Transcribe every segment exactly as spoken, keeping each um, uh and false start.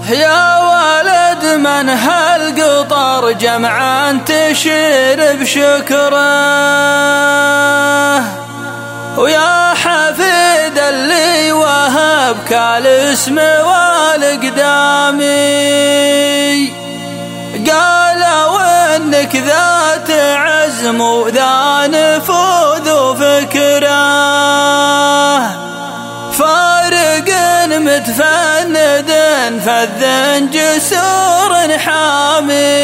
يا ولد من هالقطر جمعا تشير بشكره، ويا حفيد اللي وهبك الاسم والقدامي، قالوا انك ذات عزم وذا نفوذ وفكره، فارق متفند فذ جسور حامي.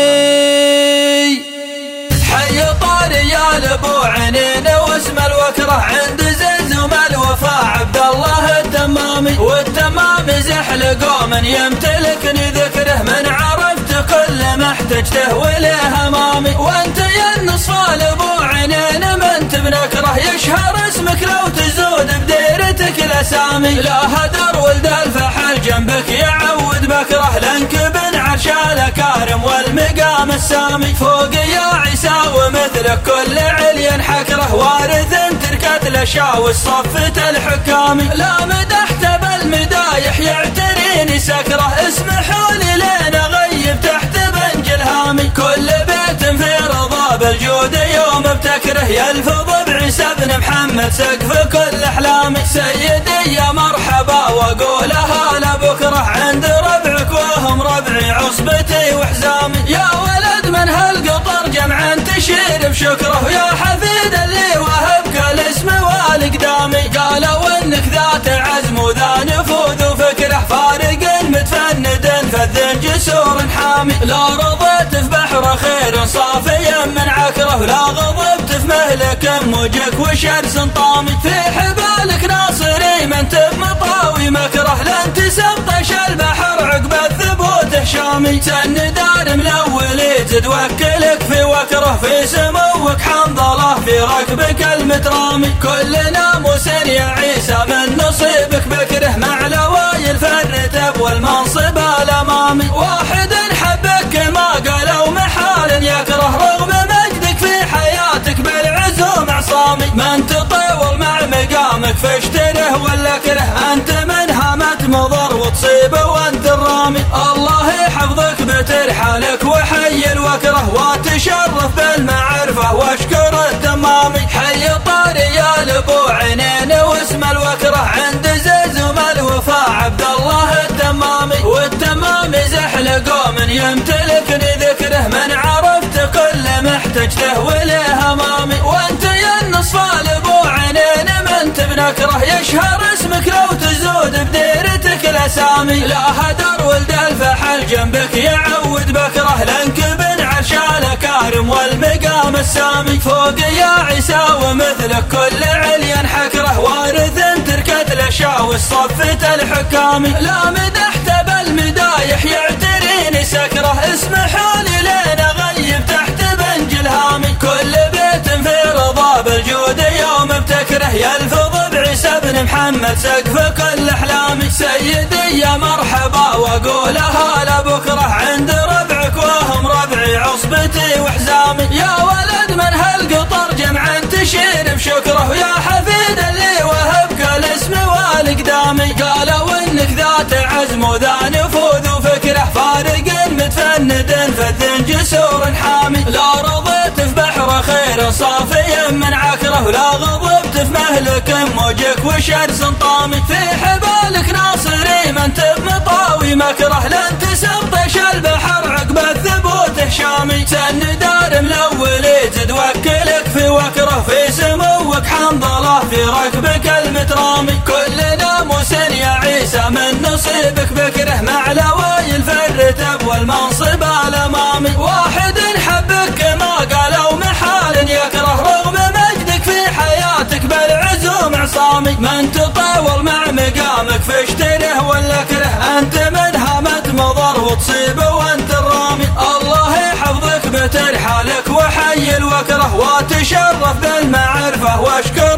حي طاري يا لبو عنين واسم الوكره عند زلزم الوفاء عبد الله التمامي، والتمامي زحل قوم يمتلكني ذكره، من عرفت كل ما احتجته وله امامي، وانت يا النصف لبو عنين من تبنكره، يشهر اسمك لو تزود بديرتك الاسامي، لا هدر ولد الفحل جنبك يعود بكره، لانك بن عرش الكارم والمقام السامي، فوق يا عيسى ومثلك كل عليا حكره، وارث تركت الاشياء والصفة الحكامي، لا مدحت بالمدايح يعتريني سكره، اسمحوا لي لين اغيب تحت بنج الهامي، كل بيت في رضا بالجود يوم ابتكره، يلفظ بعيسى بن محمد سقف كل احلامي، سيدي يا مرحبا واقولها لبكره، عند ربعك وهم ربعي عصبتي وحزامي، يا ولد من هالقطر جمعا تشير بشكره، يا حفيد اللي وهبك الاسم والقدامي، قالوا انك ذات عزم وذا نفوذ وفكره، فارق متفند فذ جسور حامي، لا رضيت في بحر خير صافيا من عكره، لا غضبت في مهلك موجك وشرس طامي، في حبالك ناصري من تب مطاوي مكره، لن تسبطش البحر عقب الثبوت هشامي، سن دار ملولي تتوكلك في وكره، في سموك حنظله في ركبك المترامي، كل ناموس يا عيسى من نصيبك بكره، مع لوايل فالرتب والمنصب الامامي، واحد حبك ما قالوا محال يكره، رغم مجدك في حياتك بالعزوم عصامي، من تطول مع مقامك فاشتره ولا كره، انت من هامت مضر وتصيب وانت الرامي، الله يحفظك بترحالك وحي الوكره، وتشرف بالمعرفه واشكر التمامي، حي طاري يا لبو عنين واسم الوكره، عند زلزم الوفاء عبد الله التمامي، والتمامي زحل قوم يمتلكني ذكره، من عرفت كل ما احتجته وله امامي، وانت يا النصف لبو عنين من تبنكره، يشهر اسمك لو تزود بديرتك الاسامي، لا هدر ولد الفحل جنبك يعود بكره، لانك بن عرش الكارم والمقام السامي، فوق يا عيسى ومثلك كل عليا حكره، وارث تركت الاشياء والصفة الحكامي، لا مدحت بالمدايح يعتريني سكره، اسمحوا لي لين اغيب تحت بنج الهامي، كل بيت في رضا بالجود يوم ابتكره، يلفظ بعيسى بن محمد سقف كل احلامي، سيدي يا مرحبا واقولها لبكره، عند ربعك وهم ربعي عصبتي وحزامي، يا ولد من هالقطر جمعا تشير بشكره، يا حفيد اللي وهبك الاسم والقدامي، قالوا انك ذات عزم وذا نفوذ وفكره، فارق متفند فذ جسور حامي، لا رضيت في بحر خير صافيا من عكره، لا غضبت في مهلك موجك وشرس طامي، في حبالك ناصري من تب مطاوي مكره، لن تسبطش البحر عقب الثبوت هشامي، سن دار ملولي تتوكلك في وكره، في سموك حنظله في ركبك المترامي، كل ناموس يا عيسى من نصيبك بكره، مع لوايل فالرتب والمنصب الامامي، واحد حبك ما قالوا محال يكره، رغم مجدك في حياتك بالعزوم عصامي، من تطاول مع مقامك فاشتره ولا كره، انت من هامت مضر وتصيب وانت الرامي، الله يحفظك بترحالك وحي الوكره، وتشرف بالمعرفه واشكر